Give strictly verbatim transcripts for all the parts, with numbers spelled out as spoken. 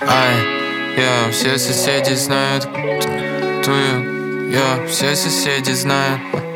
Ай, я, все соседи знают твою, я, все соседи знают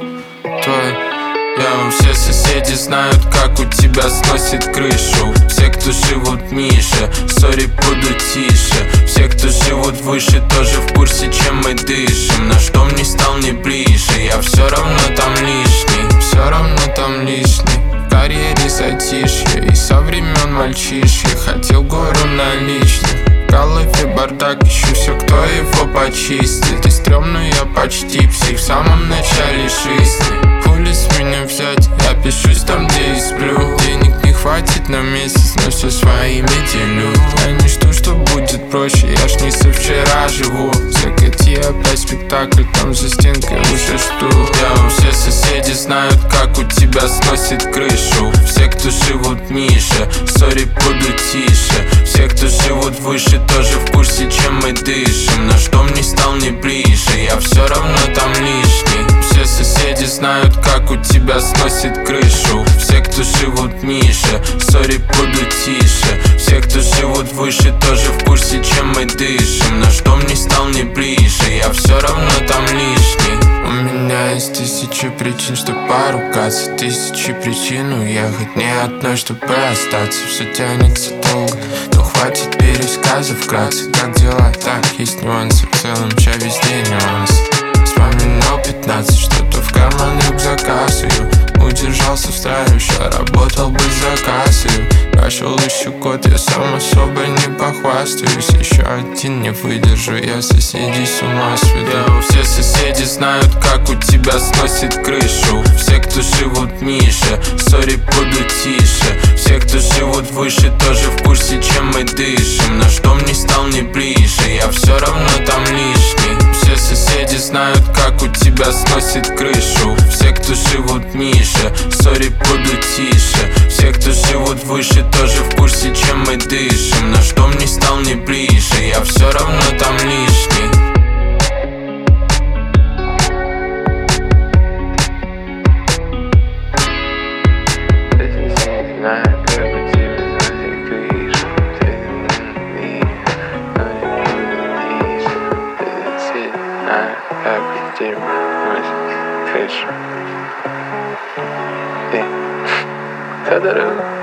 твою. Я, все соседи знают, как у тебя сносит крышу. Все, кто живут ниже, сори, буду тише. Все, кто живут выше, тоже в курсе, чем мы дышим. Наш дом не стал ни ближе, я все равно там лишний. Все равно там лишний. В карьере затишье, и со времен мальчишки хотел гору наличных. В голове бардак, ищу все, кто его почистит. И стрёмно, я почти псих в самом начале жизни. Хули с меня взять, я пишусь там, где и сплю. Денег не хватит на месяц, но все своими делю. Я не жду, что будет проще, я ж не со вчера живу. Закати опять спектакль, там за стенкой уже жду. Я, все соседи знают, как у тебя сносит крышу. Все, кто живут ниже, сори, буду тише. Все, кто живут выше, тоже в курсе, чем мы дышим. Наш дом не стал ни ближе, я все равно там лишний. Все соседи знают, как у тебя сносит крышу. Все, кто живут ниже, сори, буду тише. Все, кто живут выше, тоже в курсе, чем мы дышим. Наш дом не стал ни ближе, я все равно там лишний. У меня есть тысячи причин, чтобы поругаться, тысячи причин уехать, не одной, чтобы остаться. Все тянется долго, но хватит пересказов вкратце. Как дела? Так, есть нюансы, в целом чай везде нюансы. Вспоминал пятнадцать, что-то в карман рюкзака сую. Удержался в страхе, еще работал бы за кассой. Прошел еще год, я сам особо не похвастаюсь. Еще один не выдержу, я соседей с ума сведу. Все соседи знают, как у тебя сносит крышу. Все, кто живут ниже, сори, буду тише. Все, кто живут выше, тоже в курсе, чем мы дышим. Наш дом не стал ни ближе, я все равно там лишний. Все соседи знают, как у тебя сносит крышу. Все, кто живут ниже, сори, буду тише. Все, кто живут выше, тоже в курсе, чем мы дышим. Наш дом не стал ни ближе, я все равно там лишний. Та-да-да.